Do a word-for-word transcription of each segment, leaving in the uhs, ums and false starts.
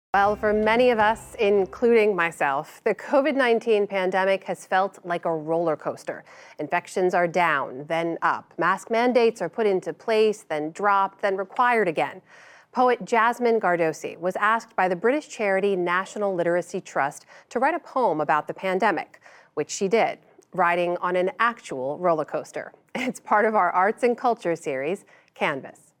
Well, for many of us, including myself, the COVID nineteen pandemic has felt like a roller coaster. Infections are down, then up. Mask mandates are put into place, then dropped, then required again. Poet Jasmine Gardosi was asked by the British charity National Literacy Trust to write a poem about the pandemic, which she did, riding on an actual roller coaster. It's part of our arts and culture series, Canvas.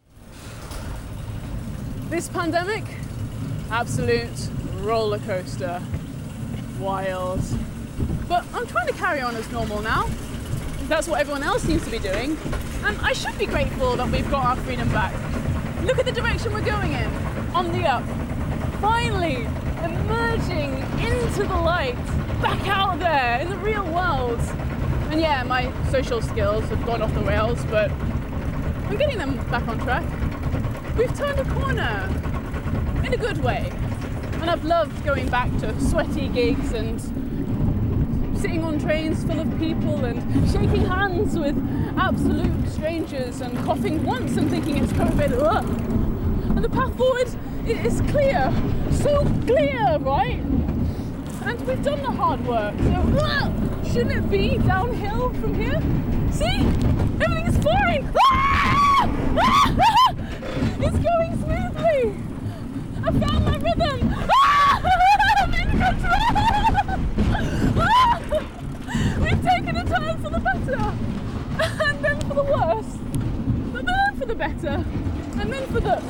This pandemic, absolute roller coaster, wild. But I'm trying to carry on as normal now. That's what everyone else seems to be doing. And I should be grateful that we've got our freedom back. Look at the direction we're going in, on the up. Finally, emerging into the light, back out there in the real world. And yeah, my social skills have gone off the rails, but I'm getting them back on track. We've turned a corner. In a good way. And I've loved going back to sweaty gigs and sitting on trains full of people and shaking hands with absolute strangers and coughing once and thinking it's COVID. Ugh. And the path forward is clear. So clear, right? And we've done the hard work. So ugh, shouldn't it be downhill from here? See? Everything's fine. Ah! Ah! It's going smoothly. I found my rhythm! Ah! I'm in control! Ah! We've taken a turn for the better, and then for the worse, but then for the better, and then for the...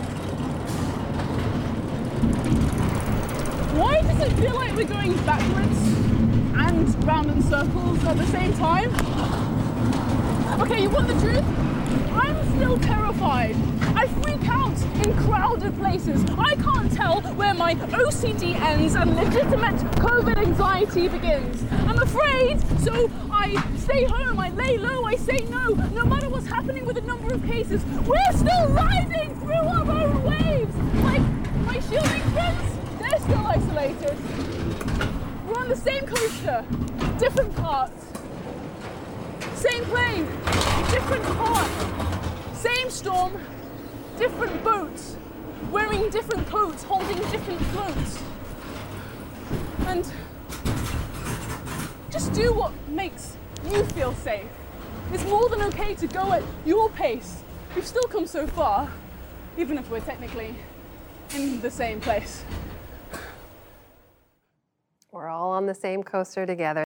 Why does it feel like we're going backwards and round in circles at the same time? Okay, you want the truth? I'm still terrified. I freak out in crowded places. I can't tell where my O C D ends and legitimate COVID anxiety begins. I'm afraid, so I stay home, I lay low, I say no. No matter what's happening with the number of cases, we're still riding through our own waves. Like my shielding friends, they're still isolated. We're on the same coaster, different parts. Same plane, different part. Same storm, different boats, wearing different coats, holding different floats. And just do what makes you feel safe. It's more than okay to go at your pace. We've still come so far, even if we're technically in the same place. We're all on the same coaster together.